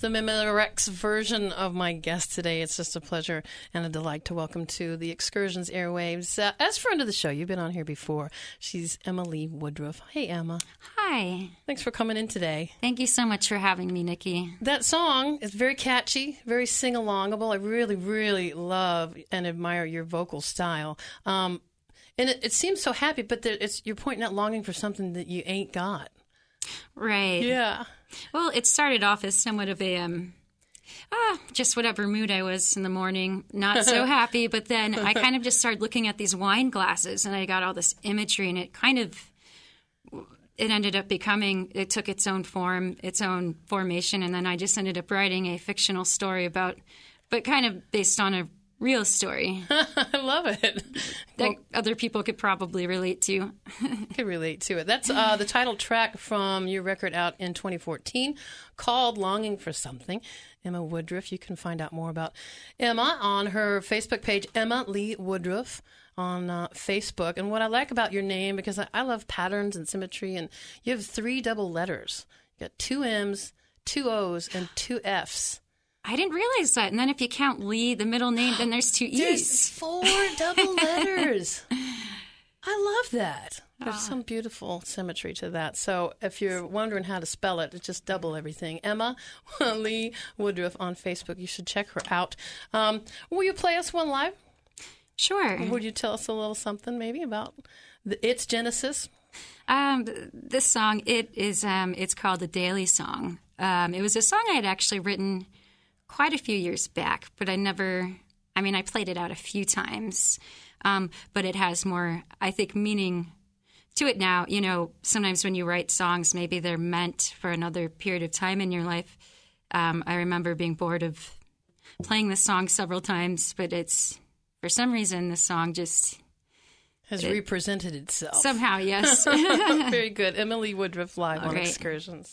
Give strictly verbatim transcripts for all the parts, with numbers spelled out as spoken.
the Memorex version of my guest today. It's just a pleasure and a delight to welcome to the Excursions airwaves. Uh, as friend of the show, you've been on here before. She's Emma Lee Woodruff. Hey, Emma. Hi. Thanks for coming in today. Thank you so much for having me, Nikki. That song is very catchy, very sing-alongable. I really, really love and admire your vocal style. Um, and it, it seems so happy, but there, it's, you're pointing out longing for something that you ain't got. Right. Yeah. Well, it started off as somewhat of a, um, ah, just whatever mood I was in the morning. Not so happy, but then I kind of just started looking at these wine glasses, and I got all this imagery, and it kind of, it ended up becoming, it took its own form, its own formation, and then I just ended up writing a fictional story about, but kind of based on a real story. I love it. That Well, other people could probably relate to. I can relate to it. That's uh, the title track from your record out in twenty fourteen called Longing for Something. Emma Woodruff. You can find out more about Emma on her Facebook page, Emma Lee Woodruff on uh, Facebook. And what I like about your name, because I, I love patterns and symmetry, and you have three double letters. You got two M's, two O's, and two F's. I didn't realize that. And then if you count Lee, the middle name, then there's two E's. There's four double letters. I love that. There's Aww. some beautiful symmetry to that. So if you're wondering how to spell it, it's just double everything. Emma Lee Woodruff on Facebook. You should check her out. Um, will you play us one live? Sure. Would you tell us a little something maybe about the, its genesis? Um, this song, it is, um, it's called The Daily Song. Um, it was a song I had actually written quite a few years back, but I never, I mean, I played it out a few times, um, but it has more, I think, meaning to it now. You know, sometimes when you write songs, maybe they're meant for another period of time in your life. Um, I remember being bored of playing this song several times, but it's, for some reason, this song just Has it, represented itself. somehow, yes. Very good. Emma Lee Woodruff live All on right. Excursions.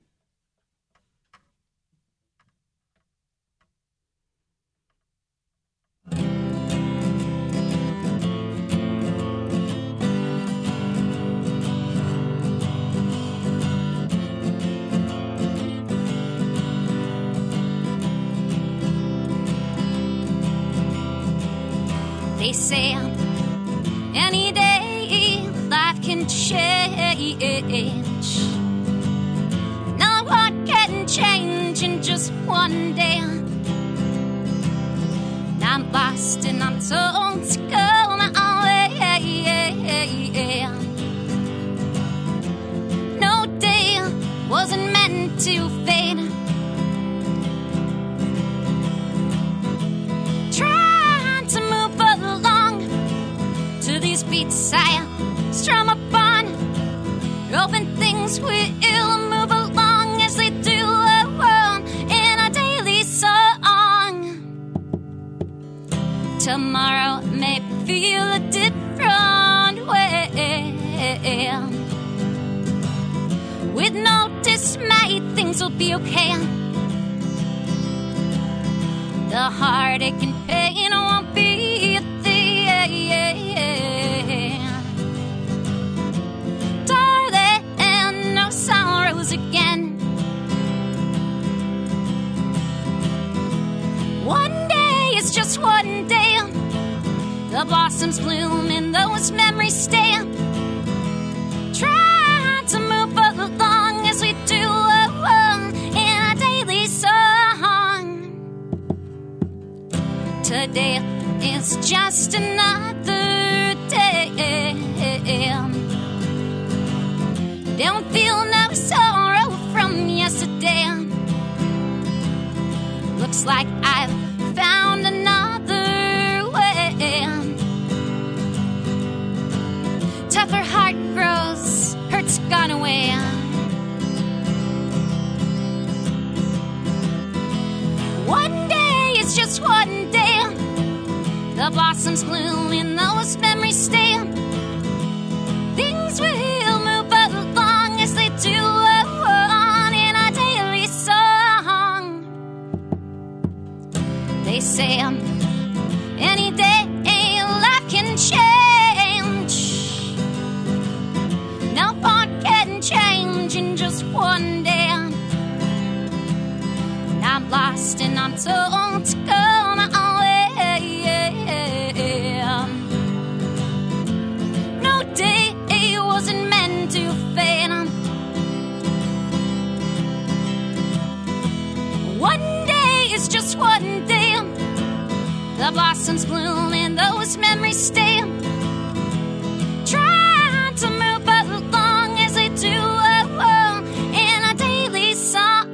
They say any day life can change. Now what can change in just one day? I'm lost and I'm told to go my way. No day wasn't meant to fade. Trying to move along to these beats I strum upon, hoping things will move along as they do in a daily song. Tomorrow may feel a different way. With no dismay, things will be okay. The heartache and pain won't be a thing. Darling, no sorrows again. One day is just one day. The blossoms bloom and those memories stay. Try to move along as we do in a daily song. Today is just another day. Don't feel no sorrow from yesterday. Looks like I've found another way. Tougher heart grows, hurt's gone away. One day is just one day. The blossoms bloom and those memories stay. Things will move along as they do in a daily song. They say um, any day life can change. No one can change in just one day. lost and I'm told to go my own way. No day wasn't meant to fade. One day is just one day. The blossoms bloom and those memories stay. Trying to move along as they do oh, in a daily song.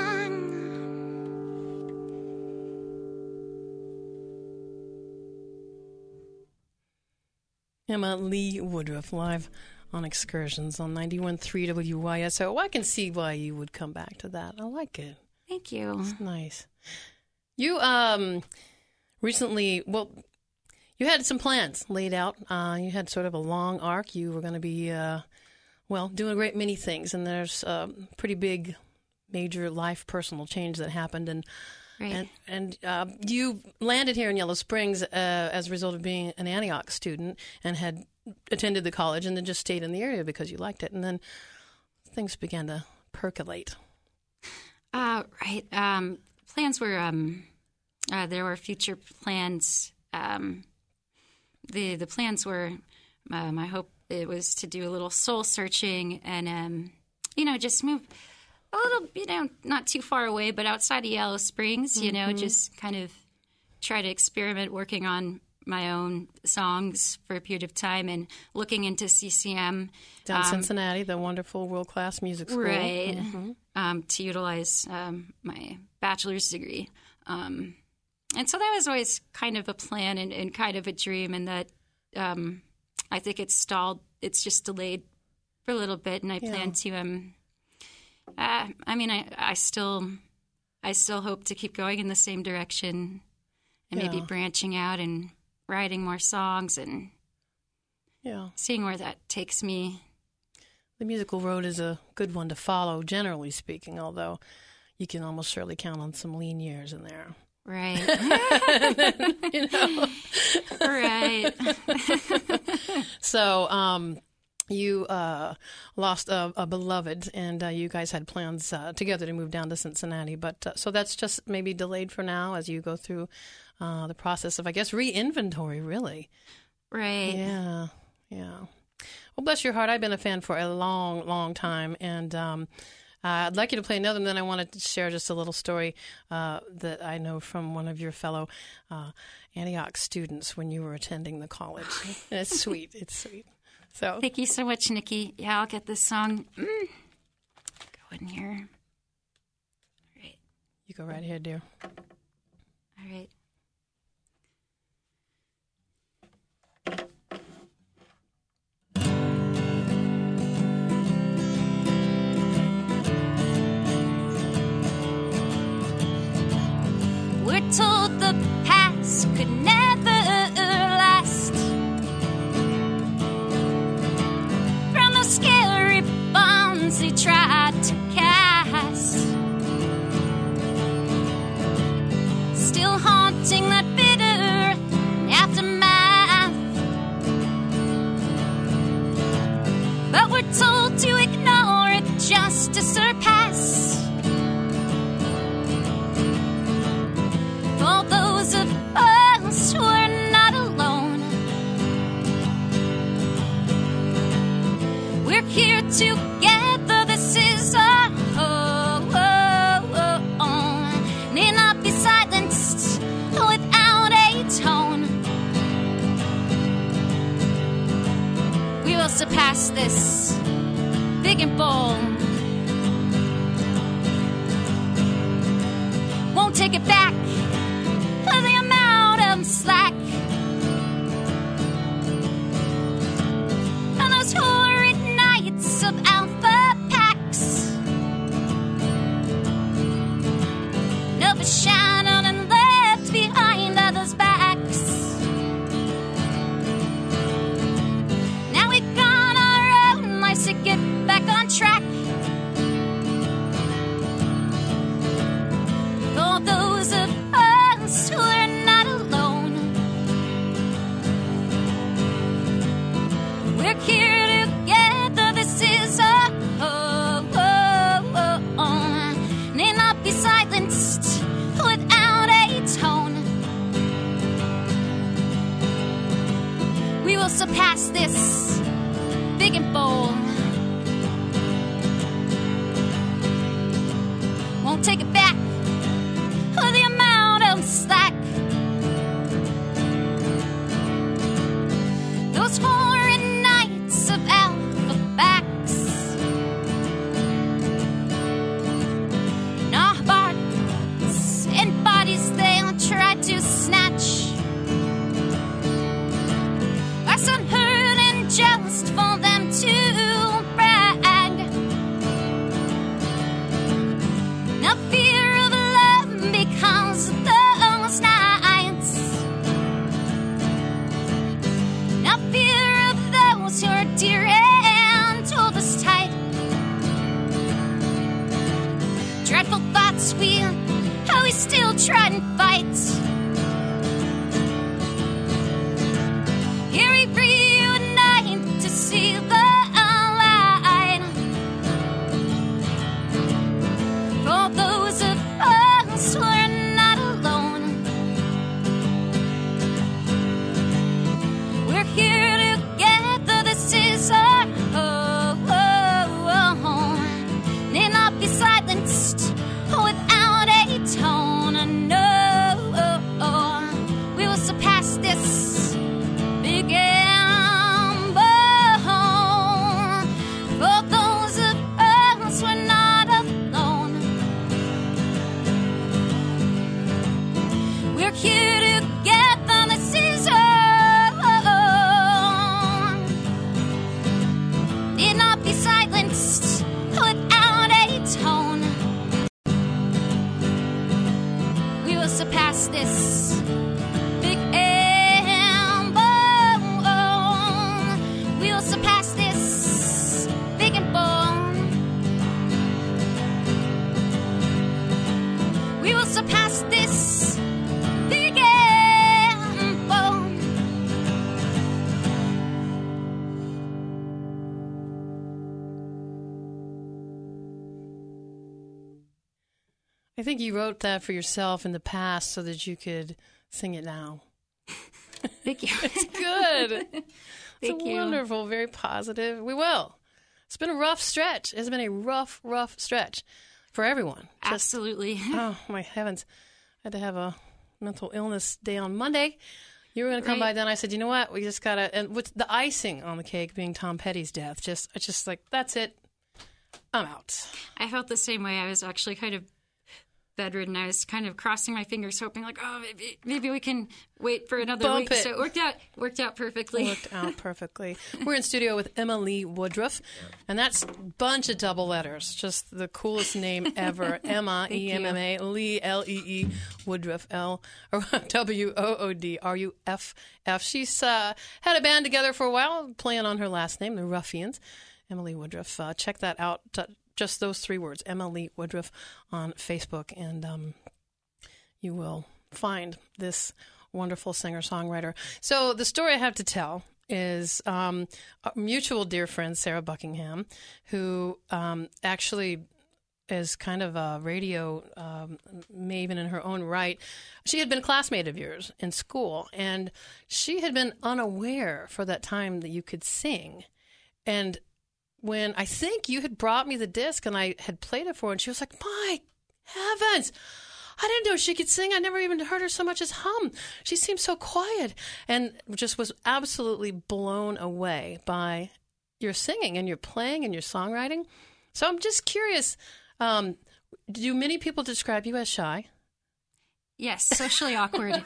Emma Lee Woodruff live on Excursions on ninety-one point three W Y S O. I can see why you would come back to that. I like it. Thank you. It's nice. You um recently, well, you had some plans laid out. Uh, you had sort of a long arc. You were going to be, uh, well, doing a great many things, and there's a pretty big, major life personal change that happened, and Right. and, and uh, you landed here in Yellow Springs uh, as a result of being an Antioch student and had attended the college and then just stayed in the area because you liked it, and then things began to percolate. Uh, right. Um, plans were, um, uh, there were future plans. Um, the the plans were, um, I hope it was to do a little soul searching and, um, you know, just move a little, you know, not too far away, but outside of Yellow Springs, you know, Mm-hmm. just kind of try to experiment working on my own songs for a period of time and looking into C C M. Down um, Cincinnati, the wonderful world-class music school. Right. Mhm. Um, to utilize um, my bachelor's degree. Um, and so that was always kind of a plan and, and kind of a dream, and that um, I think it's stalled. It's just delayed for a little bit, and I Yeah. plan to. Um, uh, I mean, I, I still, I still hope to keep going in the same direction, and maybe Yeah. branching out and writing more songs and Yeah. seeing where that takes me. The musical road is a good one to follow, generally speaking, although you can almost surely count on some lean years in there. Right. You know? Right. So um, you uh, lost a, a beloved, and uh, you guys had plans uh, together to move down to Cincinnati. But uh, so that's just maybe delayed for now as you go through uh, the process of, I guess, re-inventory, really. Right. Yeah, yeah. Well, bless your heart. I've been a fan for a long, long time, and um, uh, I'd like you to play another, and then I wanted to share just a little story uh, that I know from one of your fellow uh, Antioch students when you were attending the college. And it's sweet. It's sweet. So Thank you so much, Nikki. Yeah, I'll get this song. Mm. Go in here. All right. you go right ahead, dear. All right. We're told the past could never last. From those scary bonds they tried to cast, still haunting that bitter aftermath. But we're told to ignore it just to surpass. For those of us who are not alone, we're here together. This is our home. Need not be silenced without a tone. We will surpass this big and bold. Won't take it back for the amount of slack. And those horrid nights of alpha packs, never shattered and left behind others' backs. Now we've got our own lives to get back on track. For those of us surpass this big and bold. Won't take it back with the amount of slack. Those horrid nights of alpha backs, and our hearts and bodies they'll try to snatch. That's unheard and just for them to brag. No fear of love because of those nights. No fear of those who are dear and hold us tight. Dreadful thoughts we, how we still try and fight. Here we reunite to see the light. For those of us who are not alone, we're here together. This is our home. Need not be silenced without a tone. No, we will surpass this big and bold. For those of us we're not alone, we're here together. This is our home. Need not be silenced without a tone. We will surpass this big and bold. We will surpass this big and bold. We will surpass this big and bold. I think you wrote that for yourself in the past so that you could sing it now. Thank you. It's good. Thank it's you. wonderful, very positive. We will. It's been a rough stretch. It's been a rough, rough stretch for everyone. Just, Absolutely. oh, my heavens. I had to have a mental illness day on Monday. You were going to come Right. by then. I said, you know what? We just got to, and with the icing on the cake being Tom Petty's death, just, it's just like, that's it. I'm out. I felt the same way. I was actually kind of bedridden. I was kind of crossing my fingers, hoping like, oh, maybe, maybe we can wait for another Bump week. it. So it worked out, worked out perfectly. Worked out perfectly. We're in studio with Emma Lee Woodruff, and that's a bunch of double letters. Just the coolest name ever. Emma, E M M A, Lee, L E E, Woodruff, L, or W O O D R U F F. She's uh, had a band together for a while, playing on her last name, the Ruffians. Emma Lee Woodruff. Uh, check that out. T- just those three words, Emma Lee Woodruff, on Facebook, and um, you will find this wonderful singer-songwriter. So the story I have to tell is um, a mutual dear friend, Sarah Buckingham, who um, actually is kind of a radio um, maven in her own right. She had been a classmate of yours in school, and she had been unaware for that time that you could sing. And when I think you had brought me the disc and I had played it for her, and she was like, my heavens, I didn't know she could sing. I never even heard her so much as hum. She seemed so quiet, and just was absolutely blown away by your singing and your playing and your songwriting. So I'm just curious, um, do many people describe you as shy? Yes, socially awkward.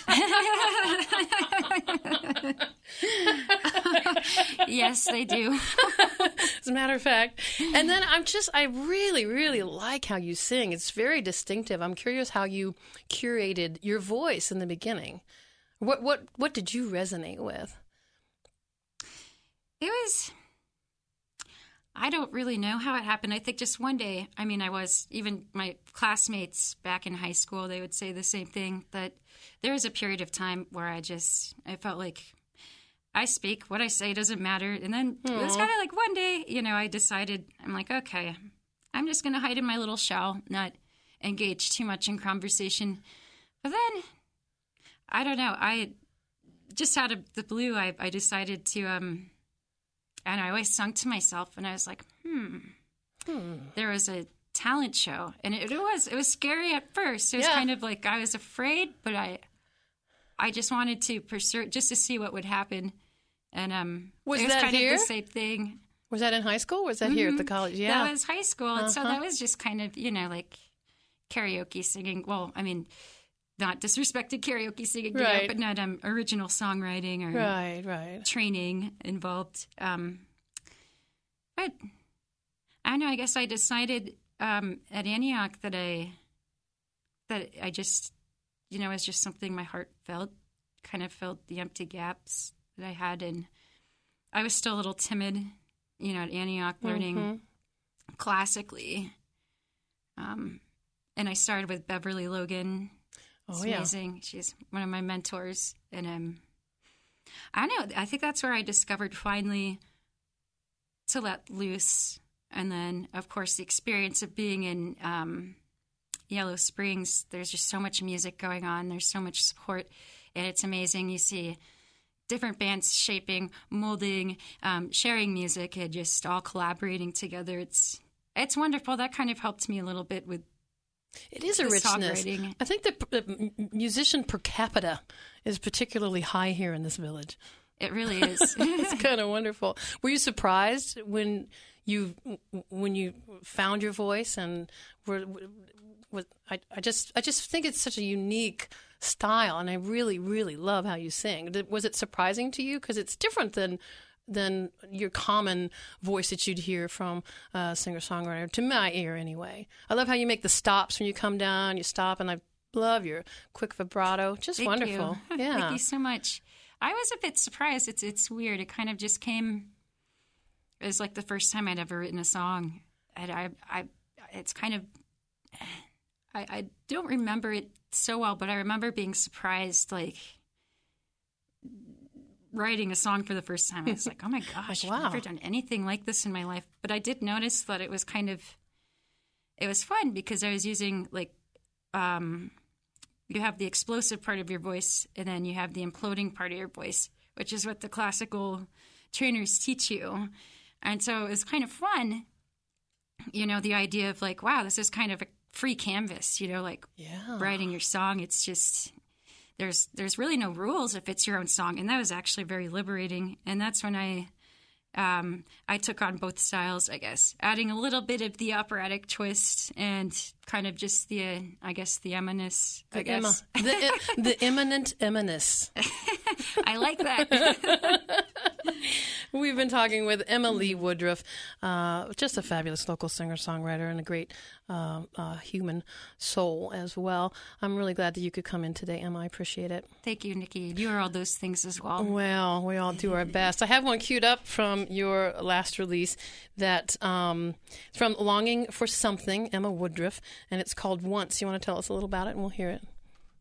Yes, they do. As a matter of fact. And then I'm just, I really, really like how you sing. It's very distinctive. I'm curious how you curated your voice in the beginning. What what what did you resonate with? It was, I don't really know how it happened. I think just one day, I mean, I was, even my classmates back in high school, they would say the same thing, that there was a period of time where I just, I felt like I speak, what I say doesn't matter. And then Aww. It was kind of like one day, you know, I decided, I'm like, okay, I'm just going to hide in my little shell, not engage too much in conversation. But then, I don't know, I just out of the blue, I, I decided to, um, and I always sung to myself, and I was like, hmm, hmm. There was a talent show, and it, it was it was scary at first. It was yeah. kind of like I was afraid, but I I just wanted to pursue just to see what would happen. And um, was it was that kind here? of the same thing. Was that in high school? Or was that mm-hmm. here at the college? Yeah, that was high school, uh-huh. and so that was just kind of, you know, like karaoke singing. Well, I mean, not disrespected karaoke singing, right. but not um, original songwriting or right, right. training involved. Um, but I don't know. I guess I decided um, at Antioch that I that I just, you know, it was just something my heart felt. Kind of filled the empty gaps that I had, and I was still a little timid, you know, at Antioch, learning mm-hmm. classically. Um, and I started with Beverly Logan. It's oh, yeah. amazing. She's one of my mentors. And um, I don't know. I think that's where I discovered finally to let loose. And then, of course, the experience of being in um, Yellow Springs, there's just so much music going on. There's so much support. And it's amazing. You see different bands shaping, molding, um, sharing music, and just all collaborating together. It's it's wonderful. That kind of helped me a little bit with It is a richness. I think the, the musician per capita is particularly high here in this village. It really is. It's kind of wonderful. Were you surprised when you when you found your voice and were? Was, I, I just I just think it's such a unique style, and I really really love how you sing. Did, was it surprising to you because it's different than than your common voice that you'd hear from a singer-songwriter, to my ear anyway? I love how you make the stops when you come down, you stop, and I love your quick vibrato. Just Thank wonderful. You. Yeah. Thank you so much. I was a bit surprised. It's it's weird. It kind of just came. It was like the first time I'd ever written a song, and I I it's kind of. I, I don't remember it so well, but I remember being surprised, like, writing a song for the first time. I was like, oh, my gosh, like, wow. I've never done anything like this in my life. But I did notice that it was kind of – it was fun because I was using, like um, – you have the explosive part of your voice, and then you have the imploding part of your voice, which is what the classical trainers teach you. And so it was kind of fun, you know, the idea of, like, wow, this is kind of a – free canvas, you know, like yeah. writing your song. It's just there's there's really no rules if it's your own song, and that was actually very liberating. And that's when I um, I took on both styles, I guess, adding a little bit of the operatic twist and kind of just the uh, I guess the eminence. I the guess Emma, the, the imminent eminence. I like that. We've been talking with Emma Lee Woodruff, uh, just a fabulous local singer-songwriter and a great uh, uh, human soul as well. I'm really glad that you could come in today, Emma. I appreciate it. Thank you, Nikki. You are all those things as well. Well, we all do our best. I have one queued up from your last release that um, from Longing for Something, Emma Woodruff, and it's called Once. You want to tell us a little about it, and we'll hear it.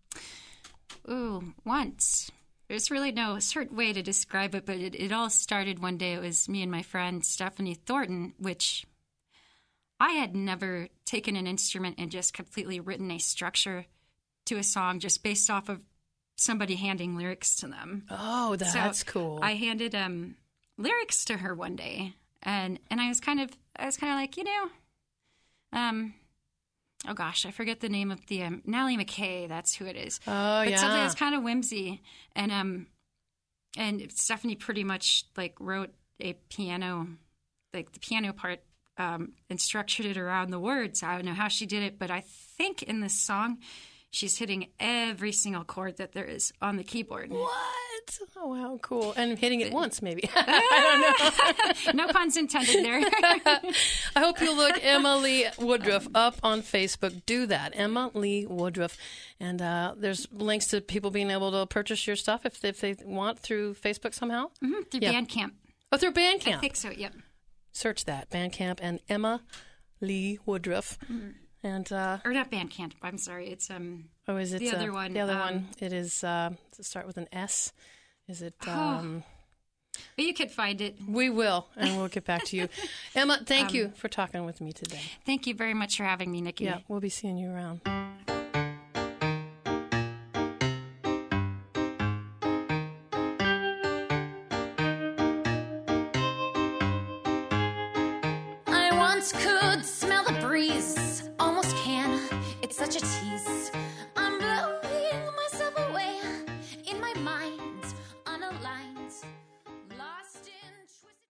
Ooh, Once. There's really no certain way to describe it, but it, it all started one day. It was me and my friend Stephanie Thornton, which I had never taken an instrument and just completely written a structure to a song just based off of somebody handing lyrics to them. Oh, that's so cool. I handed um, lyrics to her one day, and, and I was kind of I was kind of like, you know, um. Oh, gosh, I forget the name of the um, Nally McKay. That's who it is. Oh, but yeah. something that's kind of whimsy. And um, and Stephanie pretty much, like, wrote a piano, like, the piano part um, and structured it around the words. I don't know how she did it, but I think in this song, she's hitting every single chord that there is on the keyboard. What? Oh, wow, cool. And hitting it once, maybe. I don't know. No puns intended there. I hope you'll look Emma Lee Woodruff up on Facebook. Do that, Emma Lee Woodruff. And uh, there's links to people being able to purchase your stuff if, if they want through Facebook somehow. Mm-hmm, through yeah. Bandcamp. Oh, through Bandcamp. I think so, yep. Search that, Bandcamp and Emma Lee Woodruff. Mm-hmm. And uh, or not Bandcamp. I'm sorry. It's um. Oh, is it the uh, other one? The other um, one. It is. Uh, does it start with an S? Is it? Oh. Um, but you could find it. We will, and we'll get back to you, Emma. Thank um, you for talking with me today. Thank you very much for having me, Nikki. Yeah, we'll be seeing you around. once could smell the breeze, almost can. It's such a tease.